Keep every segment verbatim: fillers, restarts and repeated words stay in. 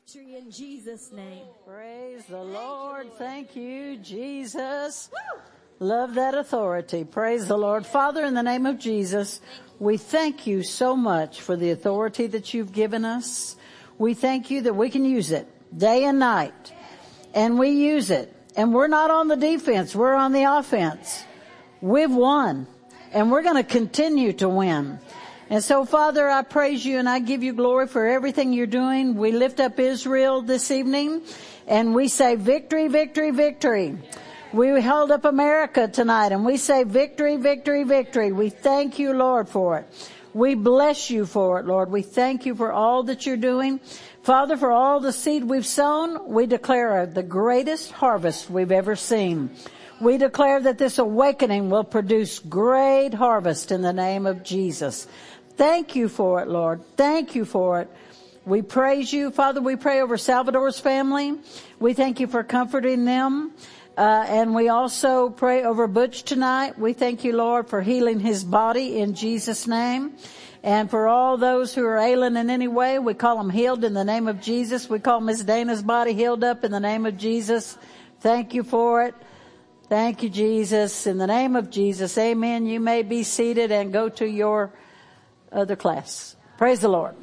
victory in Jesus' name. Praise the Lord. Thank you, Jesus. Love that authority. Praise the Lord. Father, in the name of Jesus, we thank you so much for the authority that you've given us. We thank you that we can use it day and night. And we use it. And we're not on the defense. We're on the offense. We've won. And we're going to continue to win. And so, Father, I praise you and I give you glory for everything you're doing. We lift up Israel this evening and we say victory, victory, victory. We held up America tonight and we say victory, victory, victory. We thank you, Lord, for it. We bless you for it, Lord. We thank you for all that you're doing. Father, for all the seed we've sown, we declare the greatest harvest we've ever seen. We declare that this awakening will produce great harvest in the name of Jesus. Thank you for it, Lord. Thank you for it. We praise you. Father, we pray over Salvador's family. We thank you for comforting them. Uh, and we also pray over Butch tonight. We thank you, Lord, for healing his body in Jesus' name. And for all those who are ailing in any way, we call them healed in the name of Jesus. We call Miss Dana's body healed up in the name of Jesus. Thank you for it. Thank you, Jesus. In the name of Jesus, amen. You may be seated and go to your other class. Praise the Lord.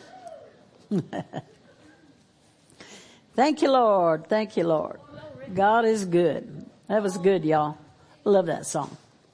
Thank you, Lord. Thank you, Lord. God is good. That was good, y'all. Love that song.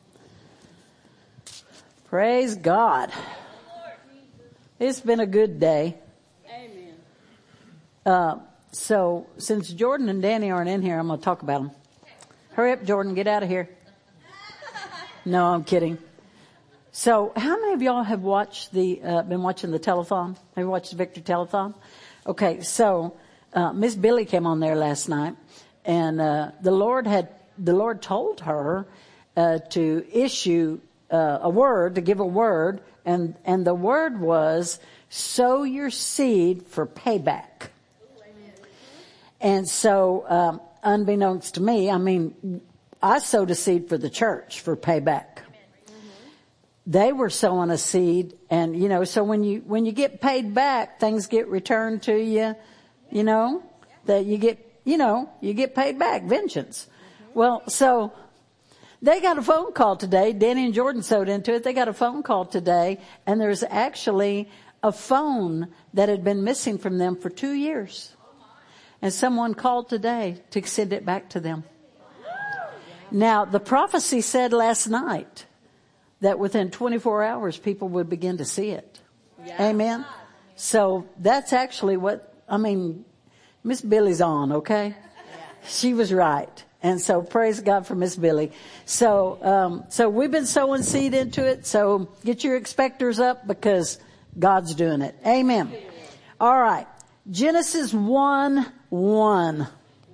Praise God. It's been a good day. Amen. Uh, so since Jordan and Danny aren't in here, I'm going to talk about them. Hurry up, Jordan. Get out of here. No, I'm kidding. So how many of y'all have watched the, uh, been watching the telethon? Have you watched the Victory Telethon? Okay. So, uh, Miss Billy came on there last night and, uh, the Lord had, the Lord told her, uh, to issue, uh, a word, to give a word. And, and the word was sow your seed for payback. And so, um, unbeknownst to me, I mean, I sowed a seed for the church for payback. They were sowing a seed and, you know, so when you, when you get paid back, things get returned to you, you know, that you get, you know, you get paid back, vengeance. Well, so they got a phone call today. Danny and Jordan sewed into it. They got a phone call today and there's actually a phone that had been missing from them for two years. And someone called today to send it back to them. Now, the prophecy said last night that within twenty-four hours people would begin to see it. Yeah. Amen. So that's actually what, I mean, Miss Billy's on, okay? Yeah. She was right. And so praise God for Miss Billy. So, um, so we've been sowing seed into it. So get your expectors up because God's doing it. Amen. All right. Genesis one one.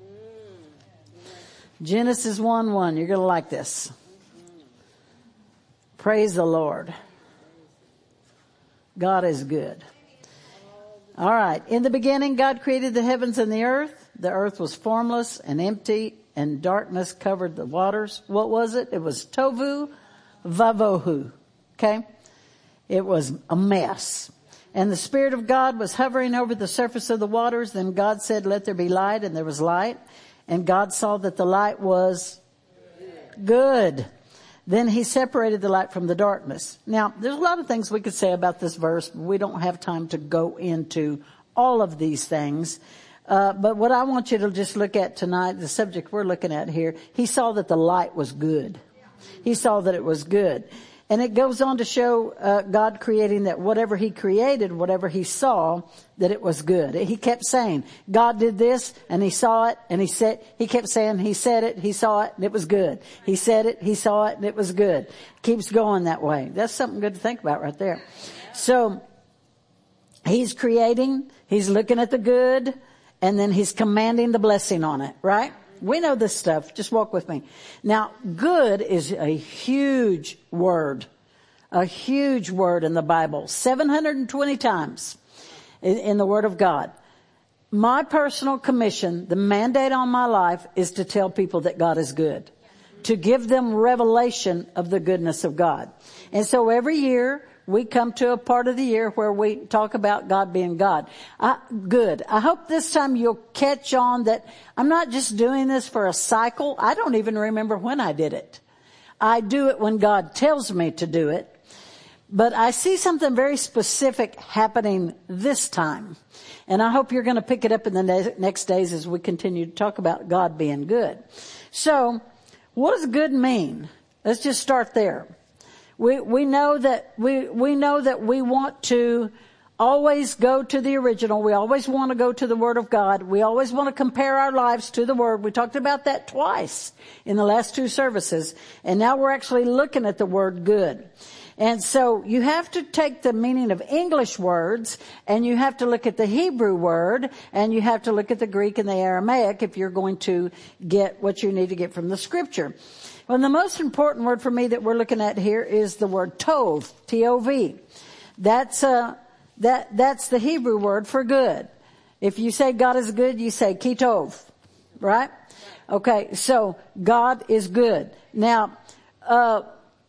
Genesis one one. You're going to like this. Praise the Lord. God is good. All right. In the beginning, God created the heavens and the earth. The earth was formless and empty, and darkness covered the waters. What was it? It was tovu vavohu. Okay? It was a mess. And the Spirit of God was hovering over the surface of the waters. Then God said, let there be light, and there was light. And God saw that the light was good. Then he separated the light from the darkness. Now, there's a lot of things we could say about this verse, but we don't have time to go into all of these things. Uh, but what I want you to just look at tonight, the subject we're looking at here, he saw that the light was good. He saw that it was good. And it goes on to show uh, God creating that whatever he created, whatever he saw, that it was good. He kept saying, God did this, and he saw it, and he said, he kept saying, he said it, he saw it, and it was good. He said it, he saw it, and it was good. Keeps going that way. That's something good to think about right there. So, he's creating, he's looking at the good, and then he's commanding the blessing on it, right? We know this stuff. Just walk with me. Now, good is a huge word, a huge word in the Bible, seven hundred twenty times in, in the Word of God. My personal commission, the mandate on my life is to tell people that God is good, to give them revelation of the goodness of God. And so every year we come to a part of the year where we talk about God being God. I, good. I hope this time you'll catch on that I'm not just doing this for a cycle. I don't even remember when I did it. I do it when God tells me to do it. But I see something very specific happening this time. And I hope you're going to pick it up in the ne- next days as we continue to talk about God being good. So, what does good mean? Let's just start there. We, we know that, we, we know that we want to always go to the original. We always want to go to the Word of God. We always want to compare our lives to the Word. We talked about that twice in the last two services. And now we're actually looking at the word good. And so you have to take the meaning of English words and you have to look at the Hebrew word and you have to look at the Greek and the Aramaic if you're going to get what you need to get from the scripture. Well, the most important word for me that we're looking at here is the word tov, T O V. That's, uh, that, that's the Hebrew word for good. If you say God is good, you say ki tov, right? Okay, so God is good. Now, uh,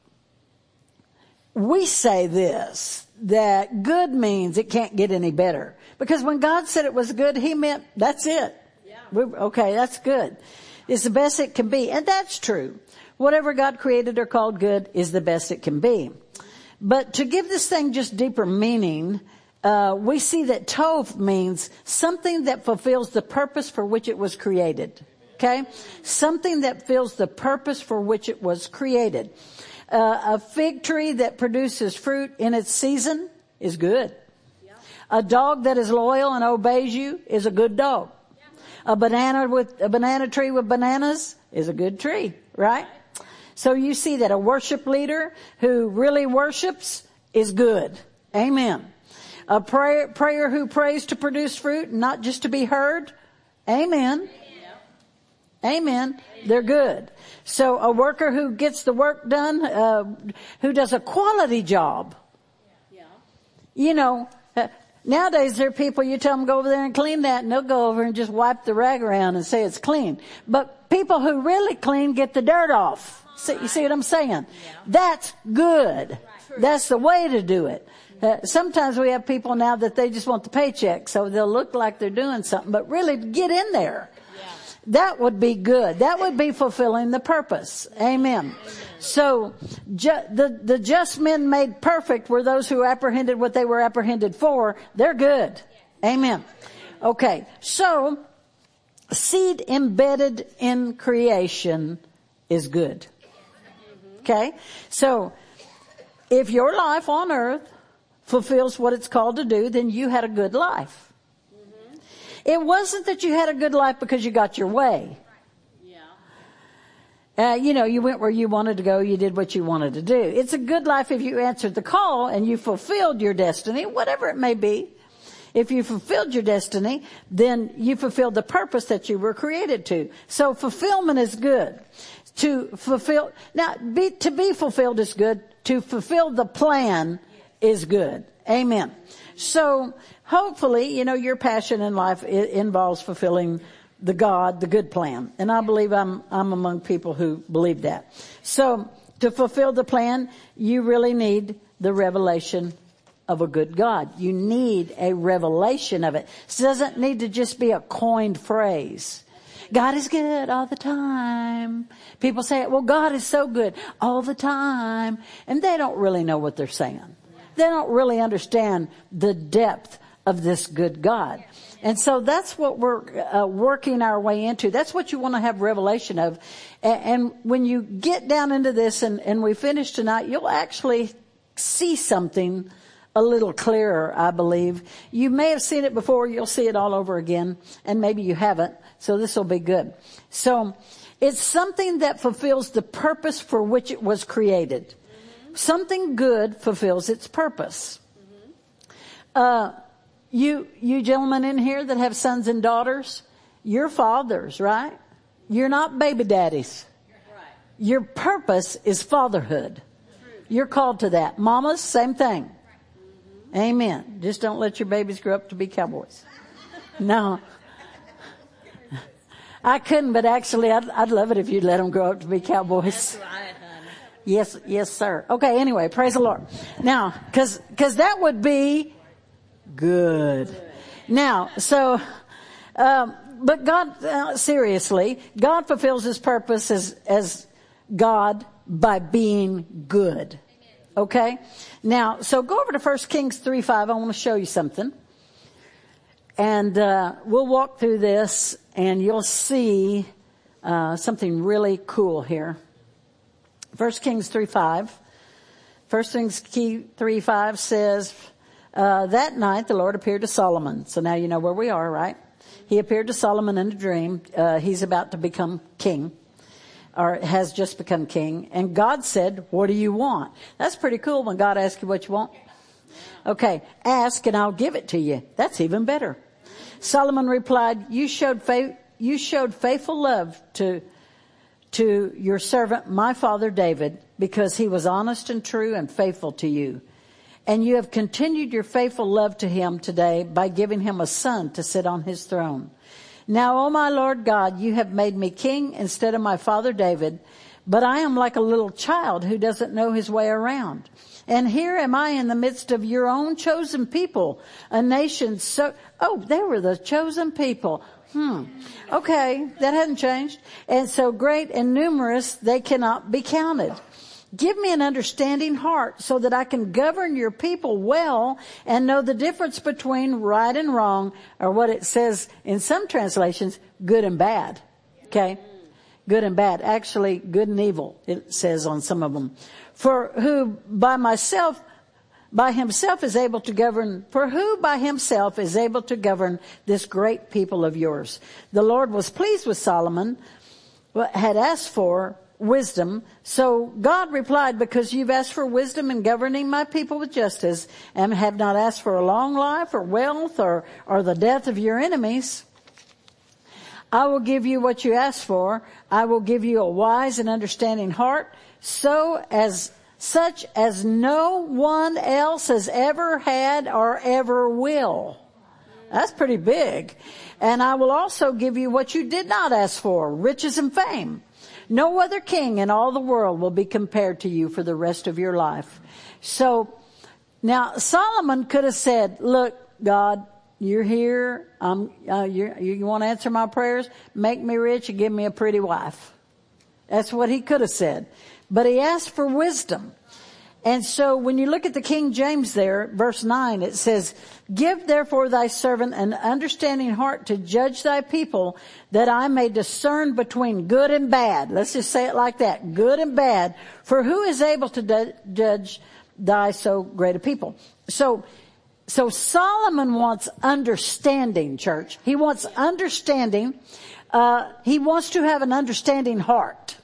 we say this, that good means it can't get any better. Because when God said it was good, He meant that's it. Yeah. We're, okay, that's good. It's the best it can be. And that's true. Whatever God created or called good is the best it can be. But to give this thing just deeper meaning, uh, we see that tov means something that fulfills the purpose for which it was created. Okay? Something that fills the purpose for which it was created. Uh, a fig tree that produces fruit in its season is good. Yeah. A dog that is loyal and obeys you is a good dog. Yeah. A banana with a banana tree with bananas is a good tree, right? So you see that a worship leader who really worships is good. Amen. A prayer, prayer who prays to produce fruit, not just to be heard. Amen. Amen. They're good. So a worker who gets the work done, uh, who does a quality job. Yeah. You know, uh, nowadays there are people, you tell them go over there and clean that and they'll go over and just wipe the rag around and say it's clean. But people who really clean get the dirt off. See, you see what I'm saying? Yeah. That's good. Right. That's the way to do it. Uh, sometimes we have people now that they just want the paycheck, so they'll look like they're doing something, but really get in there. That would be good. That would be fulfilling the purpose. Amen. So ju- the, the just men made perfect were those who apprehended what they were apprehended for. They're good. Amen. Okay. So seed embedded in creation is good. Okay. So if your life on earth fulfills what it's called to do, then you had a good life. It wasn't that you had a good life because you got your way. Yeah. Uh, you know, you went where you wanted to go. You did what you wanted to do. It's a good life if you answered the call and you fulfilled your destiny, whatever it may be. If you fulfilled your destiny, then you fulfilled the purpose that you were created to. So fulfillment is good. To fulfill, now, be, to be fulfilled is good. To fulfill the plan is good. Amen. So, hopefully, you know, your passion in life involves fulfilling the God, the good plan. And I believe I'm, I'm among people who believe that. So, to fulfill the plan, you really need the revelation of a good God. You need a revelation of it. It doesn't need to just be a coined phrase. God is good all the time. People say, well, God is so good all the time. And they don't really know what they're saying. They don't really understand the depth of this good God. And so that's what we're uh, working our way into. That's what you want to have revelation of. And, and when you get down into this and, and we finish tonight, you'll actually see something a little clearer, I believe. You may have seen it before. You'll see it all over again. And maybe you haven't. So this will be good. So it's something that fulfills the purpose for which it was created. Something good fulfills its purpose. Uh, you, you gentlemen in here that have sons and daughters, you're fathers, right? You're not baby daddies. Your purpose is fatherhood. You're called to that. Mamas, same thing. Amen. Just don't let your babies grow up to be cowboys. No. I couldn't, but actually I'd, I'd love it if you'd let them grow up to be cowboys. Yes, yes, sir. Okay, anyway, praise the Lord. Now, cause, cause that would be good. Now, so, um, but God, uh, seriously, God fulfills his purpose as, as God by being good. Okay? Now, so go over to First Kings three five. I want to show you something. And, uh, we'll walk through this and you'll see, uh, something really cool here. First Kings three five. First Kings three five says, uh, that night the Lord appeared to Solomon. So now you know where we are, right? He appeared to Solomon in a dream. Uh, he's about to become king, or has just become king. And God said, what do you want? That's pretty cool when God asks you what you want. Okay, ask and I'll give it to you. That's even better. Solomon replied, you showed faith, you showed faithful love to to your servant, my father David, because he was honest and true and faithful to you. And you have continued your faithful love to him today by giving him a son to sit on his throne. Now, O my Lord God, you have made me king instead of my father David, but I am like a little child who doesn't know his way around. And here am I in the midst of your own chosen people, a nation so, oh, they were the chosen people. Hmm. Okay, that hasn't changed. And so great and numerous, they cannot be counted. Give me an understanding heart so that I can govern your people well and know the difference between right and wrong, or what it says in some translations, good and bad. Okay? Good and bad. Actually, good and evil, it says on some of them. For who by myself by himself is able to govern, for who by himself is able to govern this great people of yours? The Lord was pleased with Solomon, had asked for wisdom. So God replied, because you've asked for wisdom in governing my people with justice and have not asked for a long life or wealth or, or the death of your enemies, I will give you what you asked for. I will give you a wise and understanding heart, so as such as no one else has ever had or ever will. That's pretty big. And I will also give you what you did not ask for, riches and fame. No other king in all the world will be compared to you for the rest of your life. So now Solomon could have said, look, God, you're here. Um, uh, you're, you want to answer my prayers? Make me rich and give me a pretty wife. That's what he could have said. But he asked for wisdom. And so when you look at the King James there, verse nine, it says, give therefore thy servant an understanding heart to judge thy people, that I may discern between good and bad. Let's just say it like that. Good and bad. For who is able to d- judge thy so great a people? So, so Solomon wants understanding, church. He wants understanding. Uh, he wants to have an understanding heart.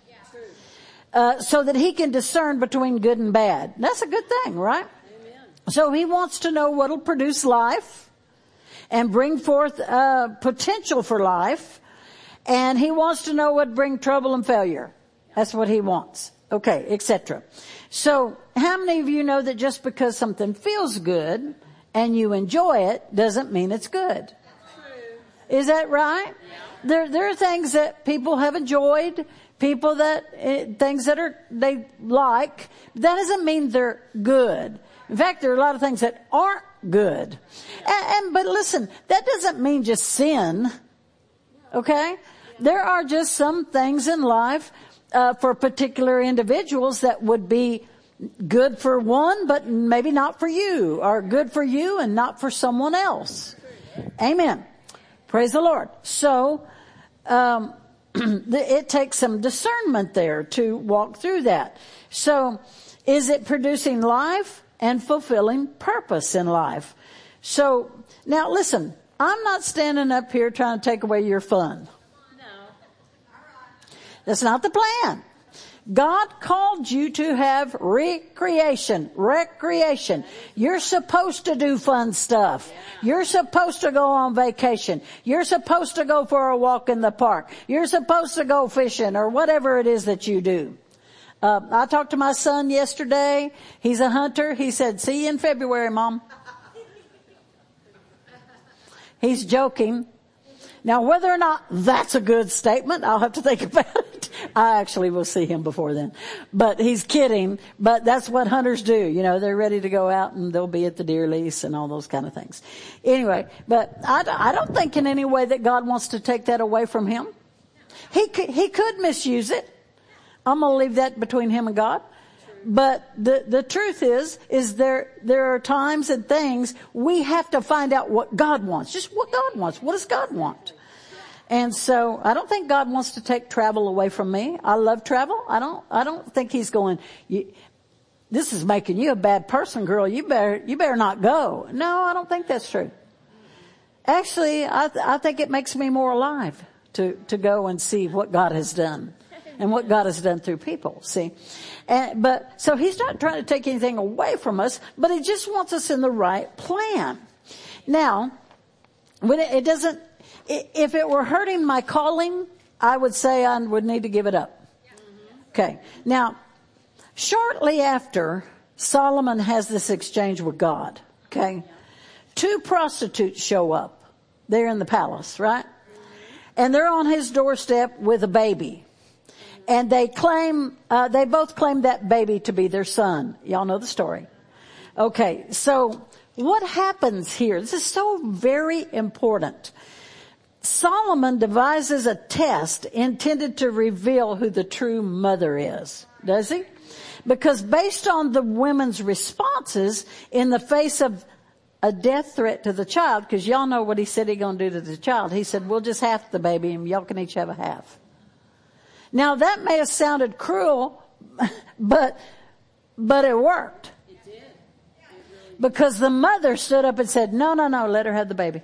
Uh, so that he can discern between good and bad. That's a good thing, right? Amen. So he wants to know what will produce life and bring forth uh, potential for life. And he wants to know what bring trouble and failure. That's what he wants. Okay, et cetera. So how many of you know that just because something feels good and you enjoy it doesn't mean it's good? Is that right? Yeah. There, there are things that people have enjoyed. People that, uh, things that are, they like, that doesn't mean they're good. In fact, there are a lot of things that aren't good. And, and but listen, that doesn't mean just sin. Okay? There are just some things in life, uh, for particular individuals that would be good for one, but maybe not for you, or good for you and not for someone else. Amen. Praise the Lord. So, um, it takes some discernment there to walk through that. So, is it producing life and fulfilling purpose in life? So, now listen, I'm not standing up here trying to take away your fun. No. That's not the plan. God called you to have recreation, recreation. You're supposed to do fun stuff. You're supposed to go on vacation. You're supposed to go for a walk in the park. You're supposed to go fishing or whatever it is that you do. Uh, I talked to my son yesterday. He's a hunter. He said, see you in February, Mom. He's joking. Now, whether or not that's a good statement, I'll have to think about it. I actually will see him before then. But he's kidding. But that's what hunters do. You know, they're ready to go out and they'll be at the deer lease and all those kind of things. Anyway, but I, I don't think in any way that God wants to take that away from him. He could, he could misuse it. I'm going to leave that between him and God. But the, the truth is, is there, there are times and things we have to find out what God wants. Just what God wants. What does God want? And so I don't think God wants to take travel away from me. I love travel. I don't, I don't think he's going, you, this is making you a bad person, girl. You better, you better not go. No, I don't think that's true. Actually, I, th- I think it makes me more alive to, to go and see what God has done and what God has done through people. See, and, but so he's not trying to take anything away from us, but he just wants us in the right plan. Now, when it, it doesn't, if it were hurting my calling, I would say I would need to give it up. Okay. Now, shortly after Solomon has this exchange with God, okay, two prostitutes show up. They're in the palace, right? And they're on his doorstep with a baby. And they claim, uh, they both claim that baby to be their son. Y'all know the story. Okay. So what happens here? This is so very important. Solomon devises a test intended to reveal who the true mother is. Does he? Because based on the women's responses in the face of a death threat to the child, because y'all know what he said he's going to do to the child. He said, we'll just half the baby and y'all can each have a half. Now that may have sounded cruel, but, but it worked. It did. It really did. Because the mother stood up and said, no, no, no, let her have the baby.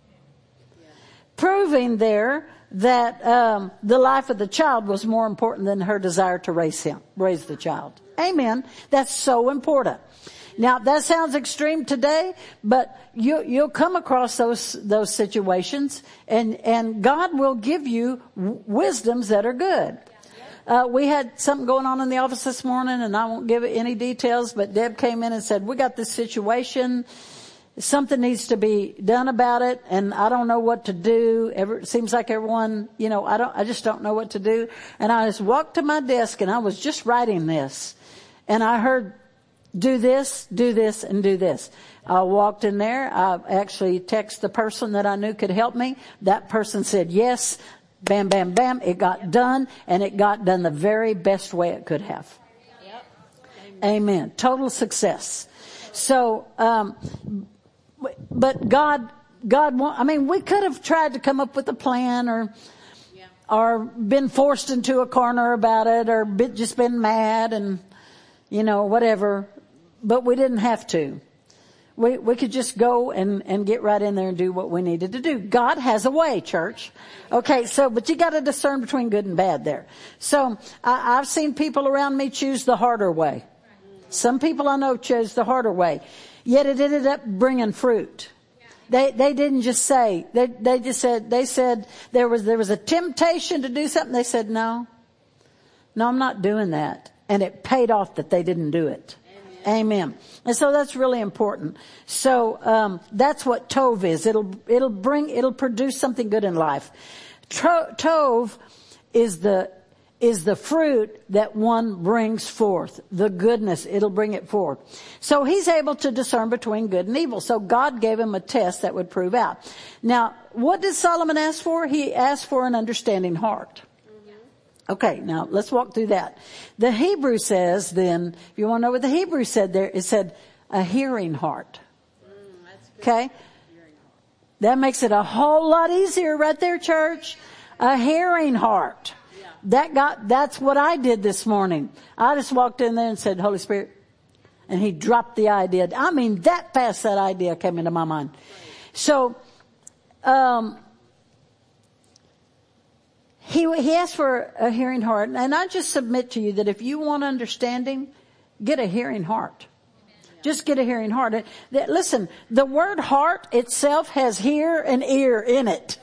Proving there that um, the life of the child was more important than her desire to raise him, raise the child. Amen. That's so important. Now that sounds extreme today, but you, you'll come across those those situations, and and God will give you w- wisdoms that are good. Uh, we had something going on in the office this morning, and I won't give any details, but Deb came in and said, we got this situation. Something needs to be done about it, and I don't know what to do. Ever, it seems like everyone, you know, I don't, I just don't know what to do. And I just walked to my desk, and I was just writing this, and I heard, do this, do this, and do this. I walked in there. I actually texted the person that I knew could help me. That person said yes. Bam, bam, bam. It got done, and it got done the very best way it could have. Yep. Amen. Amen. Total success. So, um, but God, God, I mean, we could have tried to come up with a plan, or, yeah. or been forced into a corner about it, or been, just been mad and, you know, whatever. But we didn't have to. We, we could just go and, and get right in there and do what we needed to do. God has a way, church. Okay, so, but you got to discern between good and bad there. So, I, I've seen people around me choose the harder way. Some people I know chose the harder way. Yet it ended up bringing fruit. They, they didn't just say, they, they just said, they said there was, there was a temptation to do something. They said, no, no, I'm not doing that. And it paid off that they didn't do it. Amen. And so that's really important. So, um, that's what Tov is. It'll, it'll bring, it'll produce something good in life. Tro- Tov is the, is the fruit that one brings forth. The goodness, it'll bring it forth. So he's able to discern between good and evil. So God gave him a test that would prove out. Now, what did Solomon ask for? He asked for an understanding heart. Okay, now let's walk through that. The Hebrew says then, if you want to know what the Hebrew said there, it said a hearing heart. Okay? That makes it a whole lot easier right there, church. A hearing heart. That got, that's what I did this morning. I just walked in there and said, Holy Spirit. And he dropped the idea. I mean, that fast that idea came into my mind. So, um, He, he asked for a hearing heart. And I just submit to you that if you want understanding, get a hearing heart. Just get a hearing heart. That, listen, the word heart itself has hear and ear in it.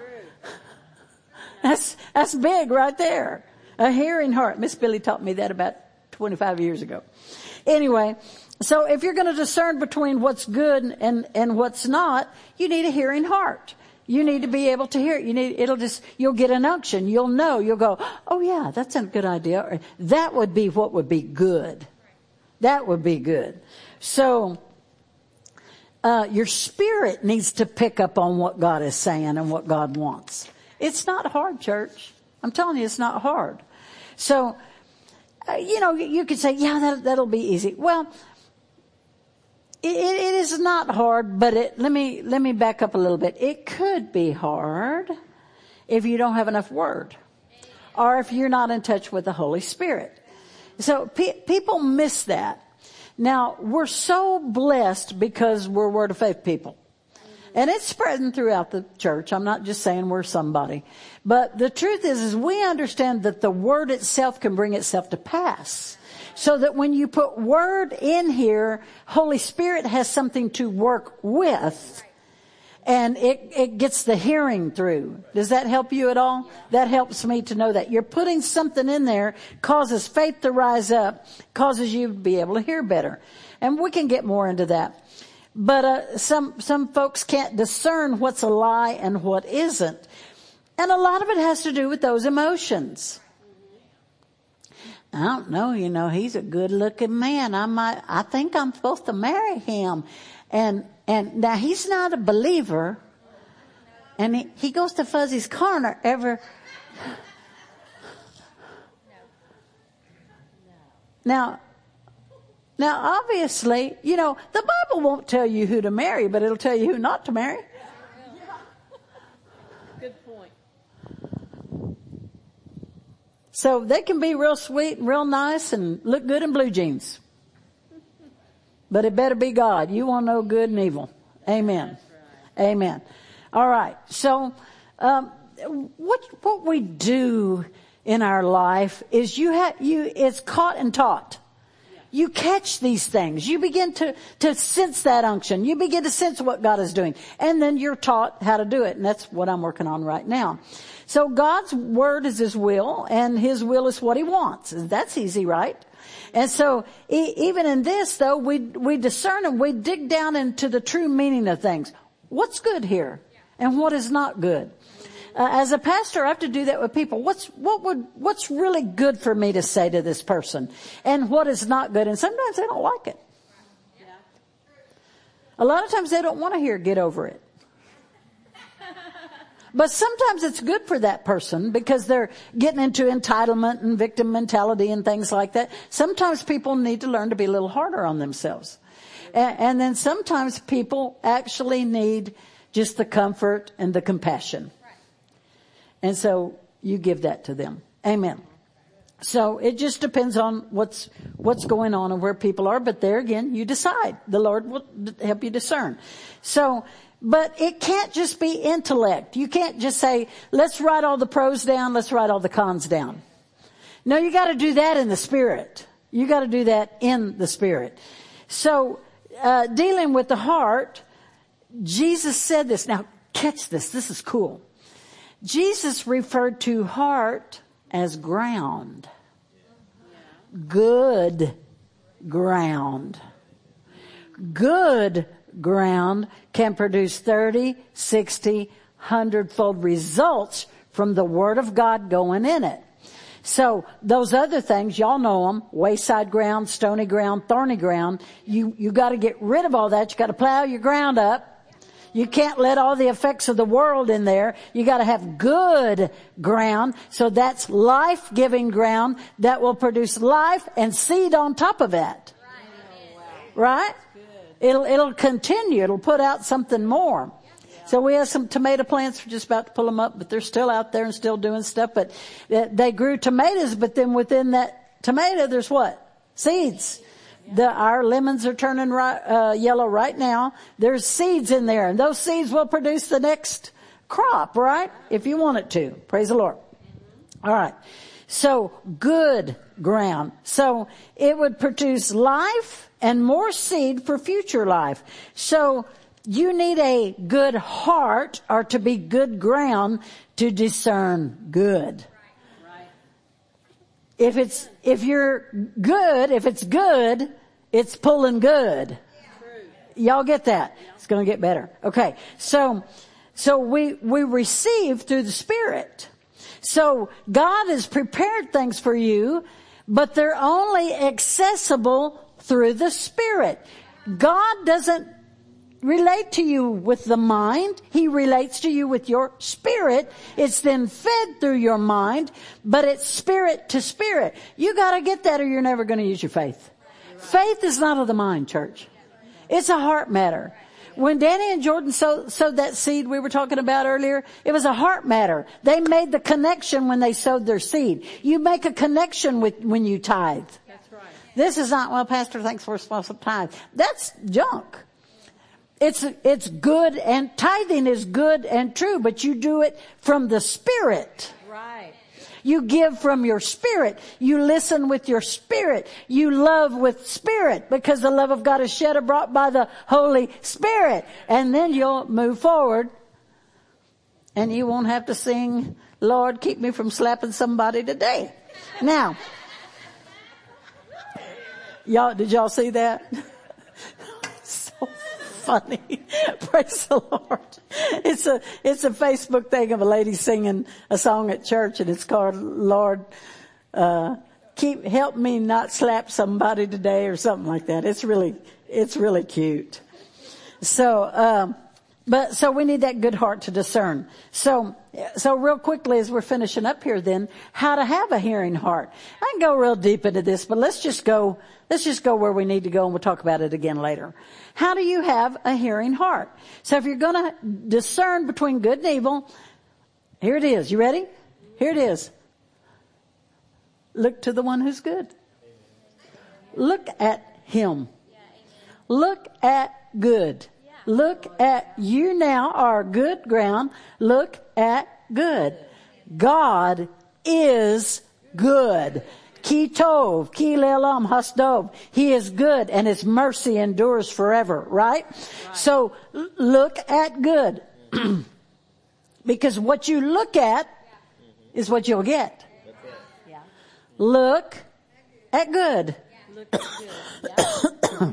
That's, that's big right there. A hearing heart. Miss Billy taught me that about twenty-five years ago. Anyway, so if you're going to discern between what's good and, and what's not, you need a hearing heart. You need to be able to hear it. You need, it'll just, you'll get an unction. You'll know. You'll go, oh yeah, that's a good idea. Or, that would be what would be good. That would be good. So, uh, your spirit needs to pick up on what God is saying and what God wants. It's not hard, church. I'm telling you, it's not hard. So, uh, you know, you could say, yeah, that, that'll be easy. Well, It, it is not hard, but it, let me, let me back up a little bit. It could be hard if you don't have enough word or if you're not in touch with the Holy Spirit. So pe- people miss that. Now, we're so blessed because we're Word of Faith people. And it's spreading throughout the church. I'm not just saying we're somebody. But the truth is, is we understand that the Word itself can bring itself to pass. So that when you put word in here, Holy Spirit has something to work with, and it, it gets the hearing through. Does that help you at all? That helps me to know that. You're putting something in there, causes faith to rise up, causes you to be able to hear better. And we can get more into that. But uh, some, some folks can't discern what's a lie and what isn't. And a lot of it has to do with those emotions. I don't know, you know, he's a good looking man. I might, I think I'm supposed to marry him. And, and now he's not a believer. And he, he goes to Fuzzy's Corner every. Now, now obviously, you know, the Bible won't tell you who to marry, but it'll tell you who not to marry. Good point. So they can be real sweet and real nice and look good in blue jeans. But it better be God. You want to know good and evil. Amen. Right. Amen. All right. So, um, what, what we do in our life is you have, you, it's caught and taught. You catch these things. You begin to, to sense that unction. You begin to sense what God is doing. And then you're taught how to do it. And that's what I'm working on right now. So God's word is his will, and his will is what he wants. That's easy, right? And so e- even in this, though, we we discern and we dig down into the true meaning of things. What's good here and what is not good? Uh, as a pastor, I have to do that with people. What's what would what's really good for me to say to this person, and what is not good? And sometimes they don't like it. A lot of times they don't want to hear "get over it." But sometimes it's good for that person because they're getting into entitlement and victim mentality and things like that. Sometimes people need to learn to be a little harder on themselves. And, and then sometimes people actually need just the comfort and the compassion. And so you give that to them. Amen. So it just depends on what's, what's going on and where people are. But there again, you decide. The Lord will help you discern. So, but it can't just be intellect. You can't just say, let's write all the pros down, let's write all the cons down. No, you got to do that in the Spirit. You got to do that in the Spirit. So, uh, dealing with the heart, Jesus said this. Now, catch this. This is cool. Jesus referred to heart as ground. Good ground. Good ground can produce thirty, sixty, hundred-fold results from the Word of God going in it. So those other things, y'all know them, wayside ground, stony ground, thorny ground. You, you got to get rid of all that. You got to plow your ground up. You can't let all the effects of the world in there. You got to have good ground. So that's life-giving ground that will produce life and seed on top of that. Right? It'll, it'll continue. It'll put out something more. So we have some tomato plants. We're just about to pull them up, but they're still out there and still doing stuff. But they grew tomatoes, but then within that tomato, there's what? Seeds. The, our lemons are turning right, uh, yellow right now. There's seeds in there, and those seeds will produce the next crop, right? If you want it to. Praise the Lord. All right. So good ground. So it would produce life and more seed for future life. So you need a good heart or to be good ground to discern good. If it's, if you're good, if it's good, it's pulling good. Y'all get that? It's going to get better. Okay. So, So we, we receive through the Spirit. So God has prepared things for you, but they're only accessible through the Spirit. God doesn't relate to you with the mind. He relates to you with your spirit. It's then fed through your mind, but it's spirit to spirit. You gotta get that or you're never gonna use your faith. Faith is not of the mind, church. It's a heart matter. When Danny and Jordan sowed, sowed that seed we were talking about earlier, it was a heart matter. They made the connection when they sowed their seed. You make a connection with when you tithe. That's right. This is not, well, Pastor, thanks for a small tithe. That's junk. It's, it's good, and tithing is good and true, but you do it from the Spirit. Right. You give from your spirit. You listen with your spirit. You love with spirit, because the love of God is shed abroad by the Holy Spirit. And then you'll move forward and you won't have to sing, Lord, keep me from slapping somebody today. Now, y'all, did y'all see that? So funny. Praise the Lord. It's a, it's a Facebook thing of a lady singing a song at church, and it's called, Lord, uh, keep, help me not slap somebody today, or something like that. It's really, it's really cute. So, um, but, so we need that good heart to discern. So, so real quickly as we're finishing up here then, how to have a hearing heart. I can go real deep into this, but let's just go, let's just go where we need to go, and we'll talk about it again later. How do you have a hearing heart? So if you're gonna discern between good and evil, here it is. You ready? Here it is. Look to the one who's good. Look at him. Look at good. Look at, you now are good ground. Look at good. God is good. Ki tov, ki le'olam hasdov. He is good, and his mercy endures forever, right? right. So look at good. Because what you look at is what you'll get. Yeah. Look at good. Look at good. Yeah.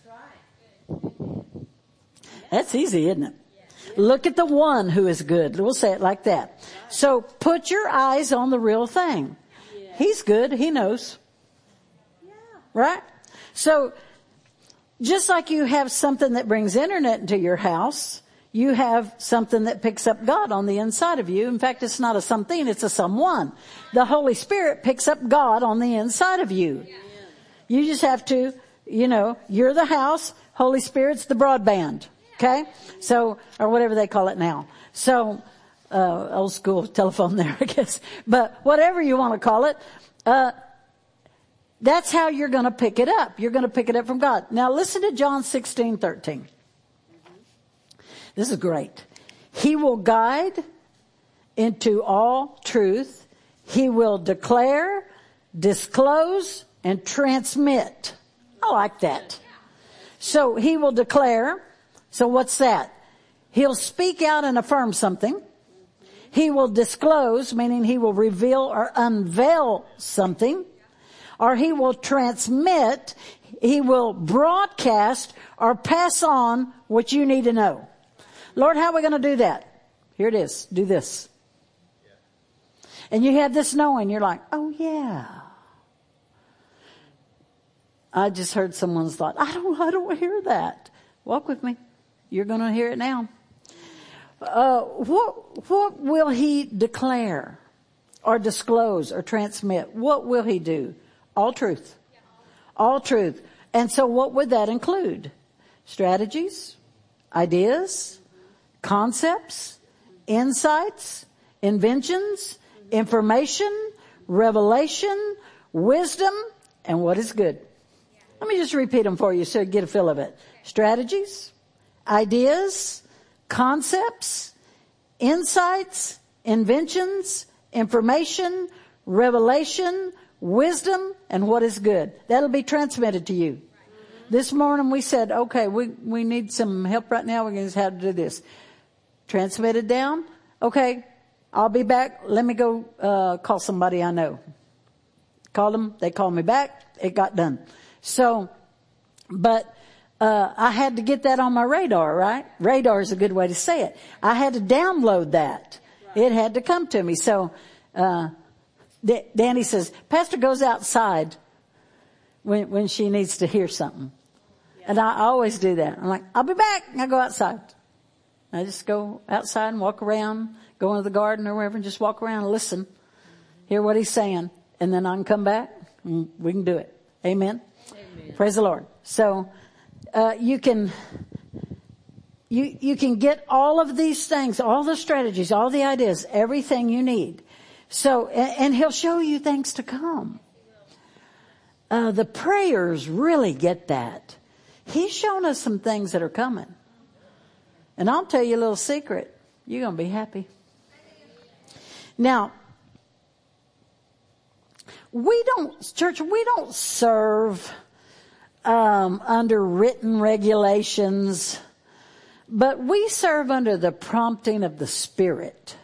That's easy, isn't it? Look at the one who is good. We'll say it like that. So put your eyes on the real thing. He's good. He knows. Right? So just like you have something that brings internet into your house, you have something that picks up God on the inside of you. In fact, it's not a something, it's a someone. The Holy Spirit picks up God on the inside of you. You just have to, you know, you're the house, Holy Spirit's the broadband. Okay? So, or whatever they call it now. So, uh, old school telephone there, I guess. But whatever you want to call it, uh, that's how you're going to pick it up. You're going to pick it up from God. Now listen to John sixteen thirteen. This is great. He will guide into all truth. He will declare, disclose, and transmit. I like that. So he will declare. So what's that? He'll speak out and affirm something. He will disclose, meaning he will reveal or unveil something. Or he will transmit, he will broadcast or pass on what you need to know. Lord, how are we going to do that? Here it is. Do this. And you have this knowing. You're like, oh yeah. I just heard someone's thought, I don't, I don't hear that. Walk with me. You're going to hear it now. Uh, what, what will he declare or disclose or transmit? What will he do? All truth. All truth. And so what would that include? Strategies, ideas, concepts, insights, inventions, information, revelation, wisdom, and what is good. Let me just repeat them for you so you get a feel of it. Strategies, ideas, concepts, insights, inventions, information, revelation, wisdom, and what is good. That'll be transmitted to you. This morning we said, okay, we, we need some help right now. We're going to have to do this. Transmitted down. Okay, I'll be back. Let me go uh, call somebody I know. Called them. They called me back. It got done. So, but uh, I had to get that on my radar, right? Radar is a good way to say it. I had to download that. It had to come to me. So, uh, D- Danny says, Pastor goes outside when, when she needs to hear something. Yeah. And I always do that. I'm like, I'll be back. And I go outside. I just go outside and walk around, go into the garden or wherever and just walk around and listen, hear what he's saying. And then I can come back and we can do it. Amen. Amen. Praise the Lord. So, uh, you can, you, you can get all of these things, all the strategies, all the ideas, everything you need. So, and, and he'll show you things to come. Uh, the prayers really get that. He's shown us some things that are coming. And I'll tell you a little secret. You're going to be happy. Now, we don't, church, we don't serve um, under written regulations, but we serve under the prompting of the Spirit.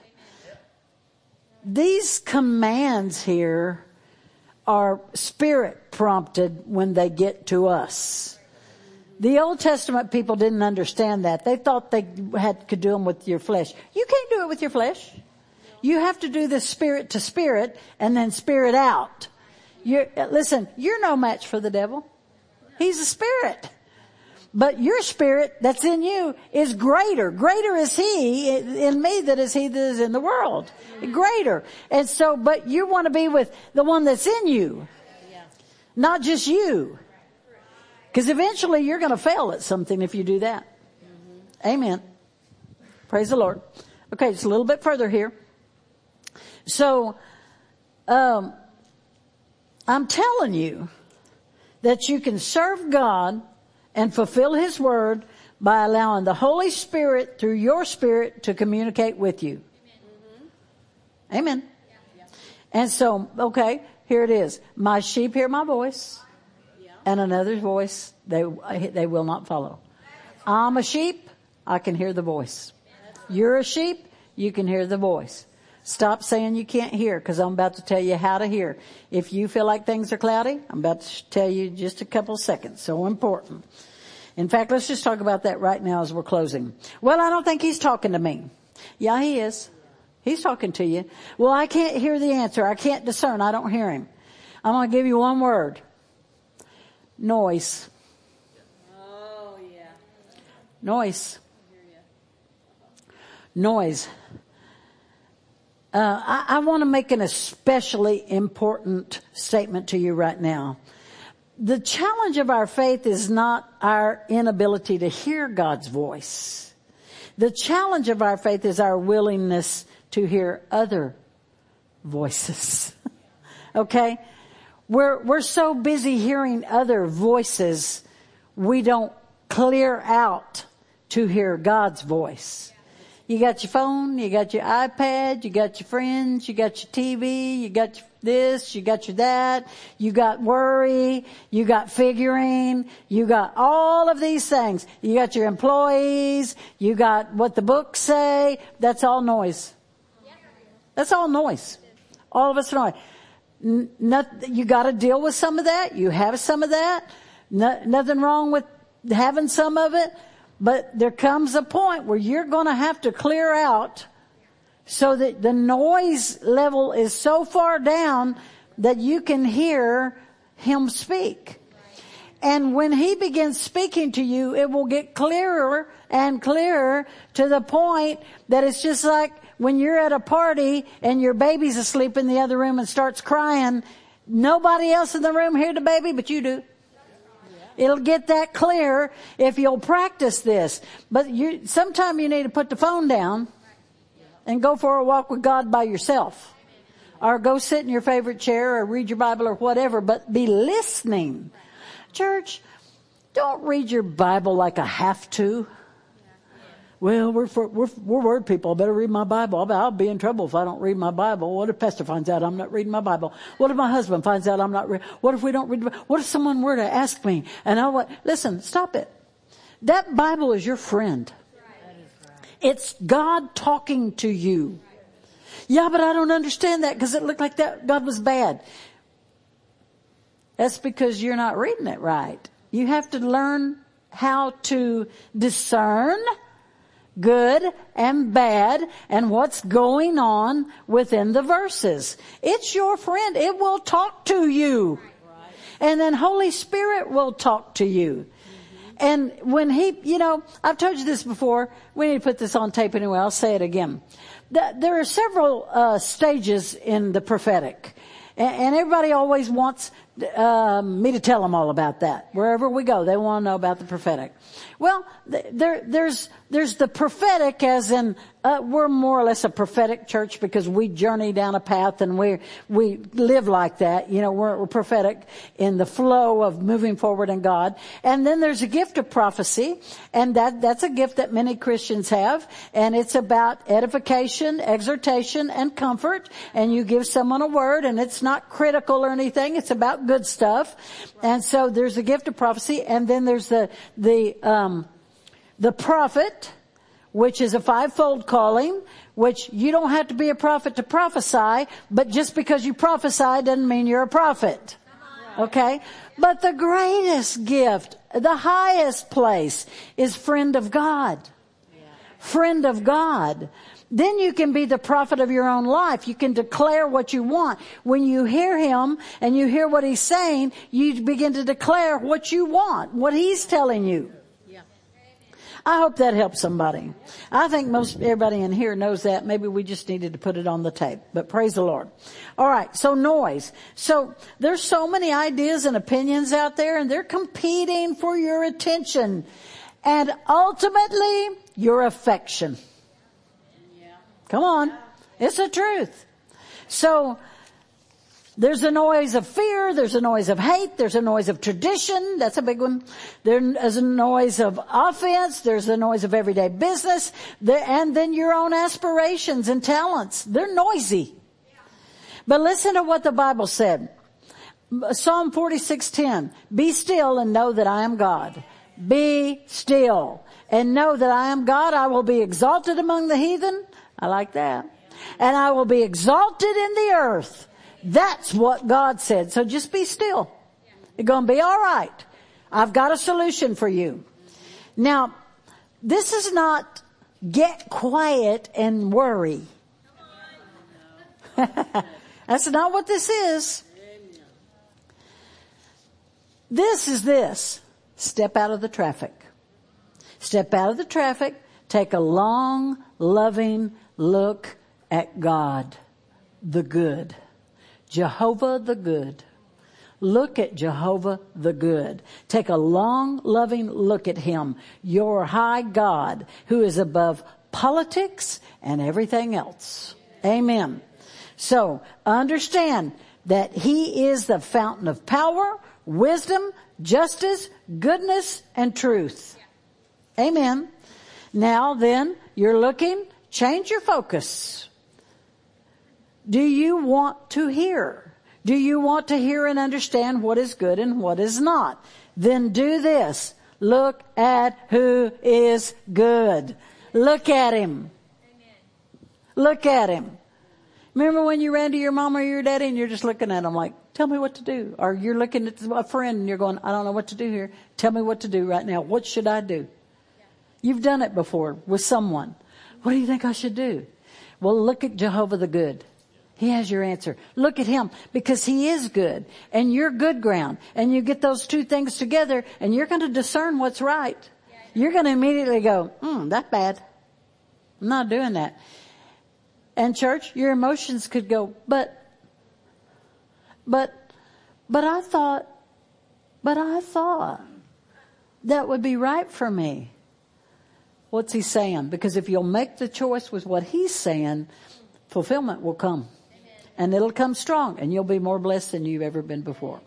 These commands here are Spirit prompted when they get to us. The Old Testament people didn't understand that. They thought they had could do them with your flesh. You can't do it with your flesh. You have to do this spirit to spirit and then spirit out. You're, listen, you're no match for the devil. He's a spirit. But your spirit that's in you is greater. Greater is he in me than is he that is in the world. Greater. And so, but you want to be with the one that's in you. Not just you. Because eventually you're going to fail at something if you do that. Mm-hmm. Amen. Praise the Lord. Okay, just a little bit further here. So, um, I'm telling you that you can serve God and fulfill His Word by allowing the Holy Spirit through your spirit to communicate with you. Mm-hmm. Amen. Yeah. Yeah. And so, okay, here it is. My sheep hear my voice. And another's voice they they will not follow. I'm a sheep, I can hear the voice. You're a sheep, you can hear the voice. Stop saying you can't hear, because I'm about to tell you how to hear. If you feel like things are cloudy, I'm about to tell you just a couple seconds. So important. In fact, let's just talk about that right now as we're closing. Well, I don't think he's talking to me. Yeah, he is. He's talking to you. Well, I can't hear the answer. I can't discern. I don't hear him. I'm going to give you one word. Noise. Oh, yeah. Noise. Noise. Uh, I, I want to make an especially important statement to you right now. The challenge of our faith is not our inability to hear God's voice. The challenge of our faith is our willingness to hear other voices. Okay? We're, we're so busy hearing other voices, we don't clear out to hear God's voice. You got your phone, you got your iPad, you got your friends, you got your T V, you got your this, you got your that, you got worry, you got figuring, you got all of these things. You got your employees, you got what the books say. That's all noise. That's all noise. All of it's noise. Not, you got to deal with some of that. You have some of that. No, nothing wrong with having some of it. But there comes a point where you're going to have to clear out so that the noise level is so far down that you can hear Him speak. And when He begins speaking to you, it will get clearer and clearer to the point that it's just like when you're at a party and your baby's asleep in the other room and starts crying, nobody else in the room hear the baby, but you do. It'll get that clear if you'll practice this. But you, sometime you need to put the phone down and go for a walk with God by yourself. Or go sit in your favorite chair or read your Bible or whatever, but be listening. Church, don't read your Bible like a have to. Well, we're, for, we're, we're word people. I better read my Bible. I'll, I'll be in trouble if I don't read my Bible. What if Pastor finds out I'm not reading my Bible? What if my husband finds out I'm not reading? What if we don't read? What if someone were to ask me? And I what? Listen, stop it. That Bible is your friend. It's God talking to you. Yeah, but I don't understand that because it looked like that God was bad. That's because you're not reading it right. You have to learn how to discern good and bad and what's going on within the verses. It's your friend. It will talk to you. And then Holy Spirit will talk to you. And when he, you know, I've told you this before. We need to put this on tape anyway. I'll say it again. There are several uh, stages in the prophetic. And everybody always wants uh, me to tell them all about that. Wherever we go, they want to know about the prophetic. Well, there, there's, there's the prophetic as in, uh, we're more or less a prophetic church because we journey down a path and we, we live like that. You know, we're, we're prophetic in the flow of moving forward in God. And then there's a gift of prophecy, and that, that's a gift that many Christians have. And it's about edification, exhortation, and comfort. And you give someone a word, and it's not critical or anything. It's about good stuff. And so there's a gift of prophecy, and then there's the, the, um, the prophet, which is a fivefold calling, which you don't have to be a prophet to prophesy, but just because you prophesy doesn't mean you're a prophet. Okay? But the greatest gift, the highest place is friend of God. Friend of God. Then you can be the prophet of your own life. You can declare what you want. When you hear him and you hear what he's saying, you begin to declare what you want, what he's telling you. I hope that helps somebody. I think most everybody in here knows that. Maybe we just needed to put it on the tape, but praise the Lord. All right. So noise. So there's so many ideas and opinions out there, and they're competing for your attention and ultimately your affection. Come on. It's the truth. So there's a noise of fear. There's a noise of hate. There's a noise of tradition. That's a big one. There's a noise of offense. There's a noise of everyday business. And then your own aspirations and talents. They're noisy. But listen to what the Bible said. Psalm forty-six ten. Be still and know that I am God. Be still and know that I am God. I will be exalted among the heathen. I like that. And I will be exalted in the earth. That's what God said. So just be still. It's going to be all right. I've got a solution for you. Now, this is not get quiet and worry. That's not what this is. This is this. Step out of the traffic. Step out of the traffic. Take a long, loving look at God, the good. Jehovah the good. Look at Jehovah the good. Take a long, loving look at him, your high God, who is above politics and everything else. Amen. So understand that he is the fountain of power, wisdom, justice, goodness, and truth. Amen. Now then, you're looking, change your focus. Do you want to hear? Do you want to hear and understand what is good and what is not? Then do this. Look at who is good. Look at him. Look at him. Remember when you ran to your mom or your daddy and you're just looking at them like, tell me what to do. Or you're looking at a friend and you're going, I don't know what to do here. Tell me what to do right now. What should I do? You've done it before with someone. What do you think I should do? Well, look at Jehovah the good. He has your answer. Look at him because he is good and you're good ground, and you get those two things together and you're going to discern what's right. You're going to immediately go, hmm, that's bad. I'm not doing that. And church, your emotions could go, but, but, but I thought, but I thought that would be right for me. What's he saying? Because if you'll make the choice with what he's saying, fulfillment will come. And it'll come strong, and you'll be more blessed than you've ever been before.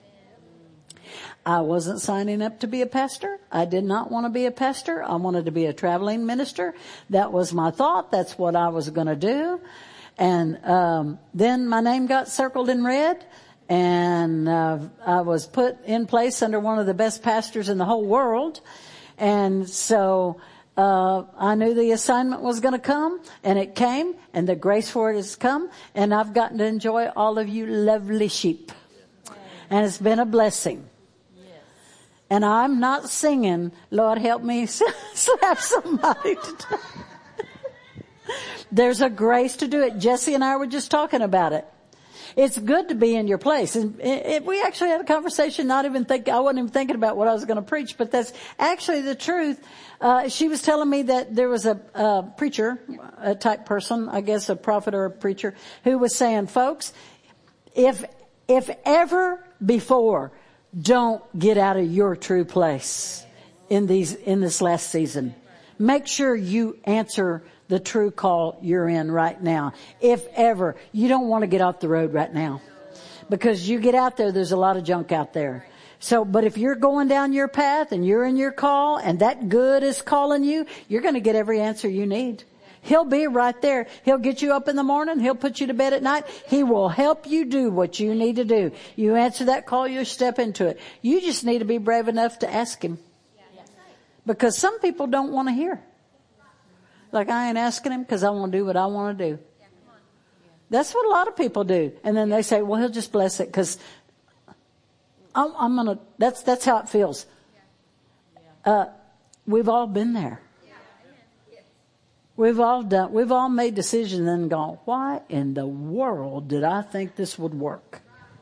I wasn't signing up to be a pastor. I did not want to be a pastor. I wanted to be a traveling minister. That was my thought. That's what I was going to do. And um then my name got circled in red, and uh, I was put in place under one of the best pastors in the whole world. And so Uh, I knew the assignment was going to come, and it came, and the grace for it has come, and I've gotten to enjoy all of you lovely sheep. And it's been a blessing. And I'm not singing, Lord help me slap somebody today. There's a grace to do it. Jesse and I were just talking about it. It's good to be in your place. And it, it, we actually had a conversation, not even think, I wasn't even thinking about what I was going to preach, but that's actually the truth. Uh, she was telling me that there was a, a preacher, a type person, I guess a prophet or a preacher, who was saying, folks, if, if ever before, don't get out of your true place in these, in this last season. Make sure you answer the true call you're in right now. If ever, you don't want to get off the road right now. Because you get out there, there's a lot of junk out there. So, but if you're going down your path and you're in your call and that good is calling you, you're going to get every answer you need. He'll be right there. He'll get you up in the morning. He'll put you to bed at night. He will help you do what you need to do. You answer that call, you step into it. You just need to be brave enough to ask him. Because some people don't want to hear. Like, I ain't asking him because I want to do what I want to do. That's what a lot of people do. And then they say, well, he'll just bless it because I'm, I'm going to, that's, that's how it feels. Uh, we've all been there. We've all done, we've all made decisions and gone, why in the world did I think this would work?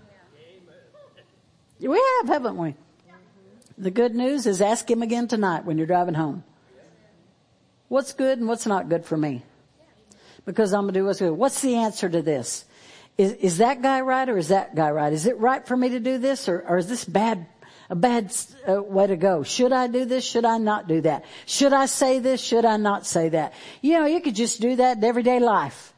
We have, haven't we? The good news is ask him again tonight when you're driving home. What's good and what's not good for me? Because I'm going to do what's good. What's the answer to this? Is, is that guy right or is that guy right? Is it right for me to do this or, or is this bad, a bad uh, way to go? Should I do this? Should I not do that? Should I say this? Should I not say that? You know, you could just do that in everyday life.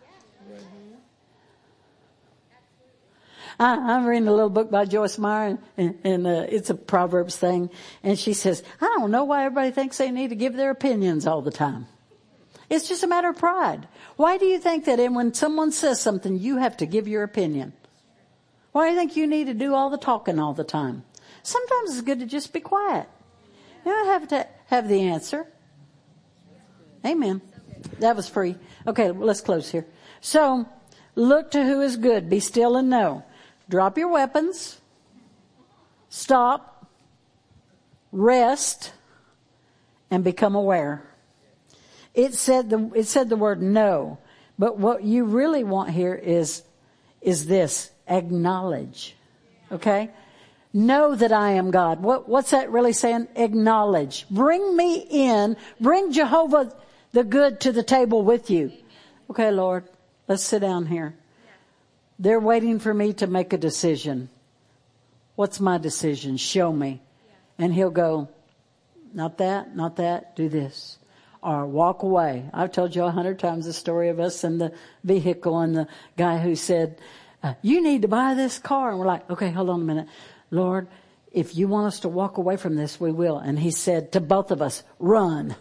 I, I'm reading a little book by Joyce Meyer, and, and uh, it's a Proverbs thing. And she says, I don't know why everybody thinks they need to give their opinions all the time. It's just a matter of pride. Why do you think that and when someone says something, you have to give your opinion? Why do you think you need to do all the talking all the time? Sometimes it's good to just be quiet. You don't have to have the answer. Amen. That was free. Okay, well, let's close here. So, look to who is good. Be still and know. Drop your weapons. Stop. Rest. And become aware. It said the, it said the word no. But what you really want here is, is this. Acknowledge. Okay? Know that I am God. What, what's that really saying? Acknowledge. Bring me in. Bring Jehovah the good to the table with you. Okay, Lord, let's sit down here. They're waiting for me to make a decision. What's my decision? Show me. And he'll go, not that, not that, do this. Or walk away. I've told you a hundred times the story of us in the vehicle and the guy who said, uh, you need to buy this car. And we're like, okay, hold on a minute. Lord, if you want us to walk away from this, we will. And he said to both of us, run.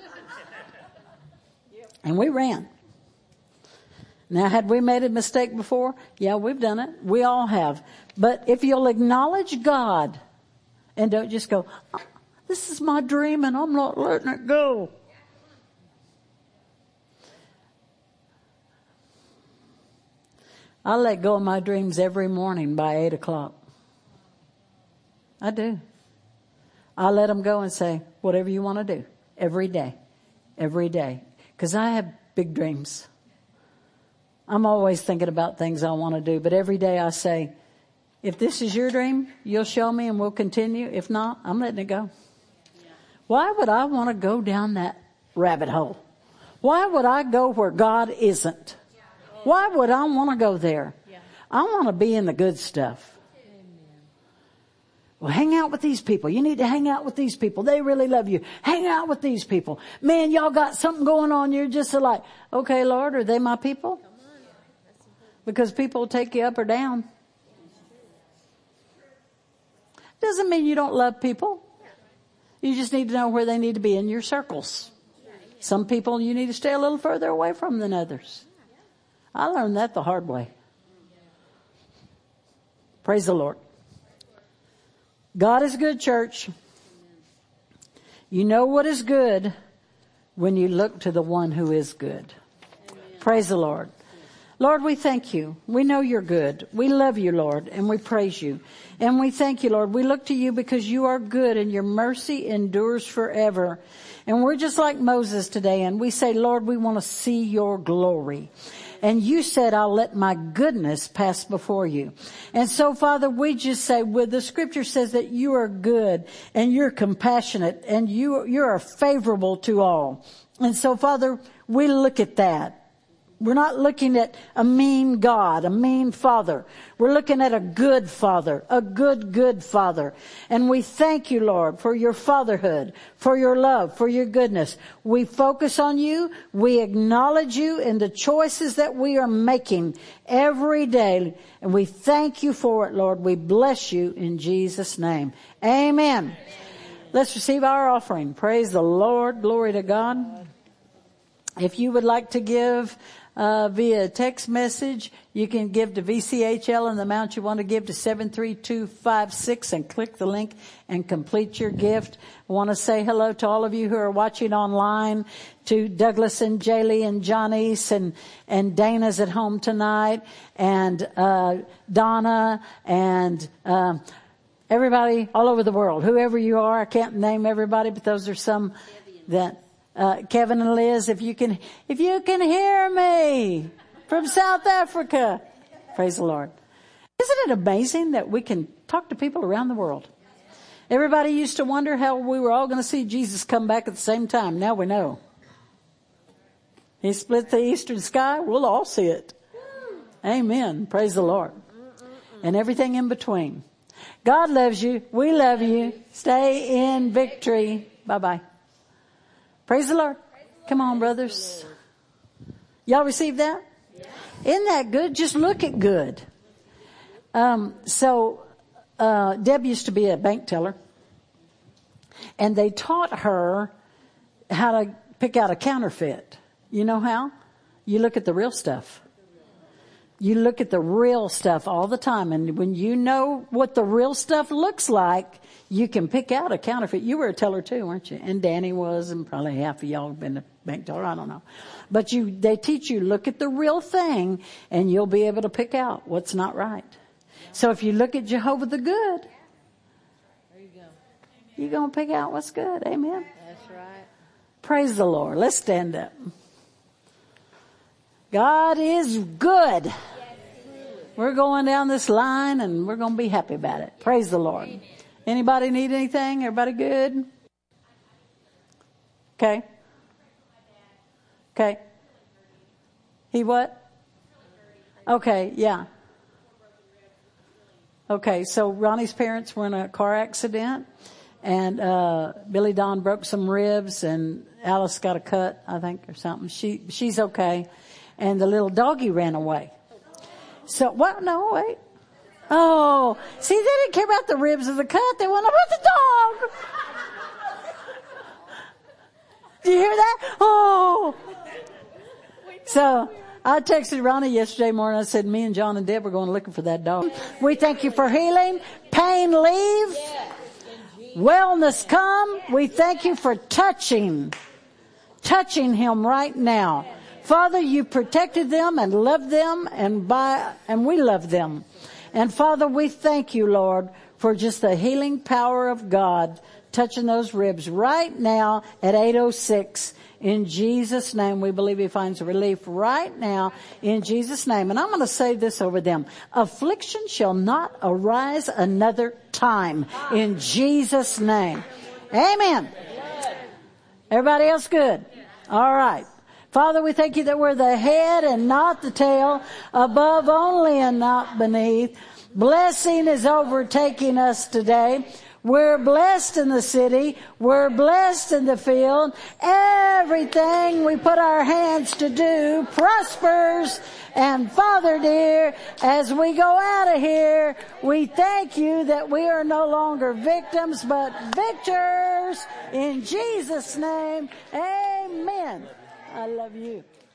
And we ran. Now, had we made a mistake before? Yeah, we've done it. We all have. But if you'll acknowledge God and don't just go, oh, this is my dream and I'm not letting it go. I let go of my dreams every morning by eight o'clock. I do. I let them go and say, whatever you want to do. Every day. Every day. Because I have big dreams. I'm always thinking about things I want to do. But every day I say, if this is your dream, you'll show me and we'll continue. If not, I'm letting it go. Why would I want to go down that rabbit hole? Why would I go where God isn't? Why would I want to go there? I want to be in the good stuff. Well, hang out with these people. You need to hang out with these people. They really love you. Hang out with these people. Man, y'all got something going on. You're just like, okay, Lord, are they my people? Because people will take you up or down. Doesn't mean you don't love people. You just need to know where they need to be in your circles. Some people you need to stay a little further away from than others. I learned that the hard way. Praise the Lord. God is good, church. You know what is good when you look to the one who is good. Amen. Praise the Lord. Lord, we thank you. We know you're good. We love you, Lord, and we praise you. And we thank you, Lord. We look to you because you are good and your mercy endures forever. And we're just like Moses today, and we say, Lord, we want to see your glory. And you said, I'll let my goodness pass before you. And so, Father, we just say, well, the scripture says that you are good and you're compassionate and you, you are favorable to all. And so, Father, we look at that. We're not looking at a mean God, a mean father. We're looking at a good father, a good, good father. And we thank you, Lord, for your fatherhood, for your love, for your goodness. We focus on you. We acknowledge you in the choices that we are making every day. And we thank you for it, Lord. We bless you in Jesus' name. Amen. Amen. Let's receive our offering. Praise the Lord. Glory to God. If you would like to give uh via text message, you can give to V C H L and the amount you want to give to seven three two five six and click the link and complete your gift. I want to say hello to all of you who are watching online, to Douglas and Jaylee and Johnny's and, and Dana's at home tonight, and uh Donna and um everybody all over the world. Whoever you are, I can't name everybody, but those are some that Uh, Kevin and Liz, if you can, if you can hear me from South Africa, praise the Lord. Isn't it amazing that we can talk to people around the world? Everybody used to wonder how we were all going to see Jesus come back at the same time. Now we know. He split the eastern sky. We'll all see it. Amen. Praise the Lord. And everything in between. God loves you. We love you. Stay in victory. Bye-bye. Praise the Lord. Come on, brothers. Y'all receive that? Isn't that good? Just look at good. Um, so, uh, Deb used to be a bank teller. And they taught her how to pick out a counterfeit. You know how? You look at the real stuff. You look at the real stuff all the time. And when you know what the real stuff looks like, you can pick out a counterfeit. You were a teller too, weren't you? And Danny was, and probably half of y'all have been a bank teller. I don't know. But you, they teach you, look at the real thing, and you'll be able to pick out what's not right. So if you look at Jehovah the Good, there you go. You're going to pick out what's good. Amen. That's right. Praise the Lord. Let's stand up. God is good. We're going down this line and we're going to be happy about it. Praise the Lord. Anybody need anything? Everybody good? Okay. Okay. He what? Okay, yeah. Okay, so Ronnie's parents were in a car accident, and uh Billy Don broke some ribs, and Alice got a cut, I think, or something. She she's okay. And the little doggy ran away. So, what? No, wait. Oh, see, they didn't care about the ribs of the cut. They wanted about the dog. Do you hear that? Oh. So, I texted Ronnie yesterday morning. I said, me and John and Deb are going looking for that dog. We thank you for healing. Pain leave. Wellness come. We thank you for touching, touching him right now. Father, you protected them and loved them, and by, and we love them. And Father, we thank you, Lord, for just the healing power of God touching those ribs right now at eight oh six. In Jesus' name, we believe he finds relief right now in Jesus' name. And I'm going to say this over them. Affliction shall not arise another time in Jesus' name. Amen. Everybody else good? All right. Father, we thank you that we're the head and not the tail, above only and not beneath. Blessing is overtaking us today. We're blessed in the city. We're blessed in the field. Everything we put our hands to do prospers. And Father dear, as we go out of here, we thank you that we are no longer victims, but victors. In Jesus' name, amen. I love you.